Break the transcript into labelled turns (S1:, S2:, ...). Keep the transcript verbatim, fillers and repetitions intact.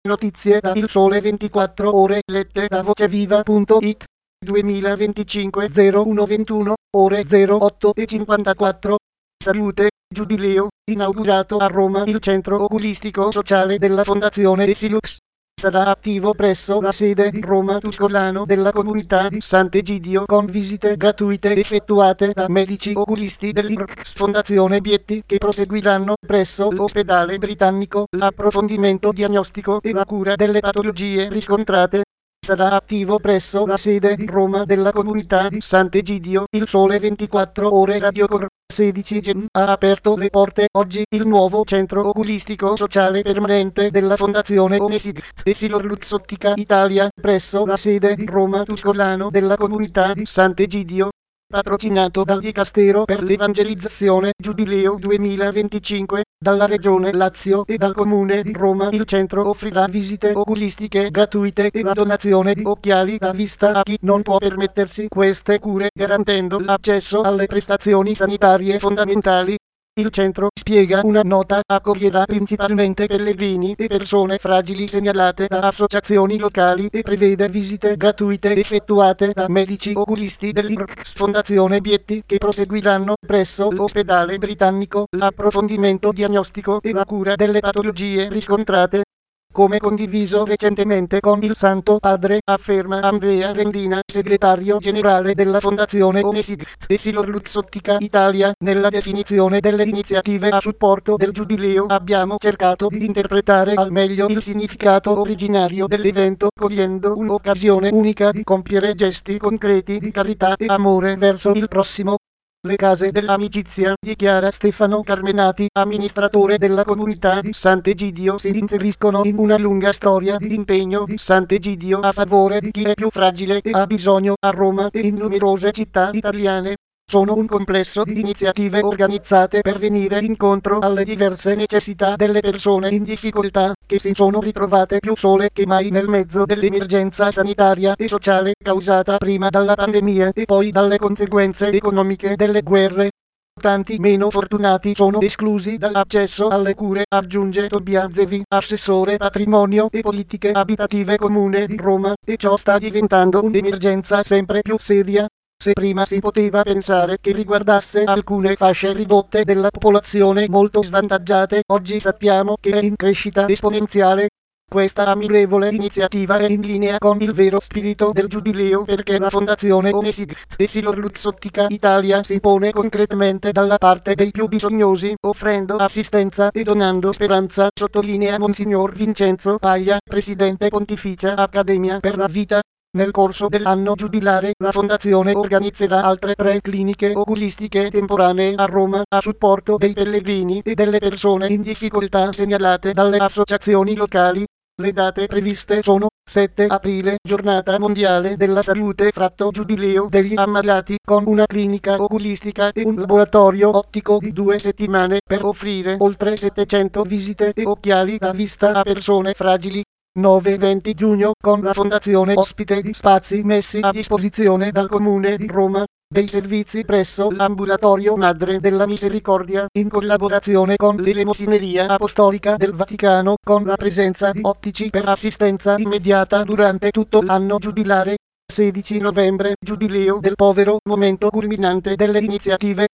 S1: Notizie da Il Sole ventiquattro Ore lette da voceviva punto it. duemilaventicinque zero uno ventuno, ore zero otto e cinquantaquattro. Salute, Giubileo, inaugurato a Roma il centro oculistico sociale della Fondazione Esilux. Sarà attivo presso la sede di Roma Tuscolano della comunità di Sant'Egidio con visite gratuite effettuate da medici oculisti dell'I R C S Fondazione Bietti che proseguiranno presso l'ospedale britannico l'approfondimento diagnostico e la cura delle patologie riscontrate. Sarà attivo presso la sede di Roma della comunità di Sant'Egidio Il Sole ventiquattro Ore Radiocor. sedici gennaio ha aperto le porte oggi il nuovo centro oculistico sociale permanente della Fondazione Onesig Essilor Luxottica Italia presso la sede di Roma Tuscolano della comunità di Sant'Egidio. Patrocinato dal Dicastero per l'Evangelizzazione Giubileo duemilaventicinque, dalla Regione Lazio e dal Comune di Roma, il centro offrirà visite oculistiche gratuite e la donazione di occhiali da vista a chi non può permettersi queste cure, garantendo l'accesso alle prestazioni sanitarie fondamentali. Il centro, spiega una nota, accoglierà principalmente pellegrini e persone fragili segnalate da associazioni locali e prevede visite gratuite effettuate da medici oculisti dell'I R C S Fondazione Bietti che proseguiranno presso l'ospedale britannico l'approfondimento diagnostico e la cura delle patologie riscontrate. Come condiviso recentemente con il Santo Padre, afferma Andrea Rendina, segretario generale della Fondazione Onesig Essilor Luxottica Italia, nella definizione delle iniziative a supporto del Giubileo abbiamo cercato di interpretare al meglio il significato originario dell'evento, cogliendo un'occasione unica di compiere gesti concreti di carità e amore verso il prossimo. Le case dell'amicizia, dichiara Stefano Carmenati, amministratore della comunità di Sant'Egidio, si inseriscono in una lunga storia di impegno di Sant'Egidio a favore di chi è più fragile e ha bisogno a Roma e in numerose città italiane. Sono un complesso di iniziative organizzate per venire incontro alle diverse necessità delle persone in difficoltà, che si sono ritrovate più sole che mai nel mezzo dell'emergenza sanitaria e sociale causata prima dalla pandemia e poi dalle conseguenze economiche delle guerre. Tanti meno fortunati sono esclusi dall'accesso alle cure, aggiunge Tobiazevi, assessore patrimonio e politiche abitative comune di Roma, e ciò sta diventando un'emergenza sempre più seria. Se prima si poteva pensare che riguardasse alcune fasce ridotte della popolazione molto svantaggiate, oggi sappiamo che è in crescita esponenziale. Questa ammirevole iniziativa è in linea con il vero spirito del Giubileo perché la Fondazione Onesig Essilor Luxottica Italia si pone concretamente dalla parte dei più bisognosi, offrendo assistenza e donando speranza, sottolinea Monsignor Vincenzo Paglia, Presidente Pontificia Accademia per la Vita. Nel corso dell'anno giubilare, la Fondazione organizzerà altre tre cliniche oculistiche temporanee a Roma, a supporto dei pellegrini e delle persone in difficoltà segnalate dalle associazioni locali. Le date previste sono sette aprile, giornata mondiale della salute fratto Giubileo degli ammalati, con una clinica oculistica e un laboratorio ottico di due settimane per offrire oltre settecento visite e occhiali da vista a persone fragili. nove venti giugno, con la Fondazione ospite di spazi messi a disposizione dal Comune di Roma, dei servizi presso l'Ambulatorio Madre della Misericordia, in collaborazione con l'Elemosineria Apostolica del Vaticano, con la presenza di ottici per assistenza immediata durante tutto l'anno giubilare. sedici novembre, Giubileo del Povero, momento culminante delle iniziative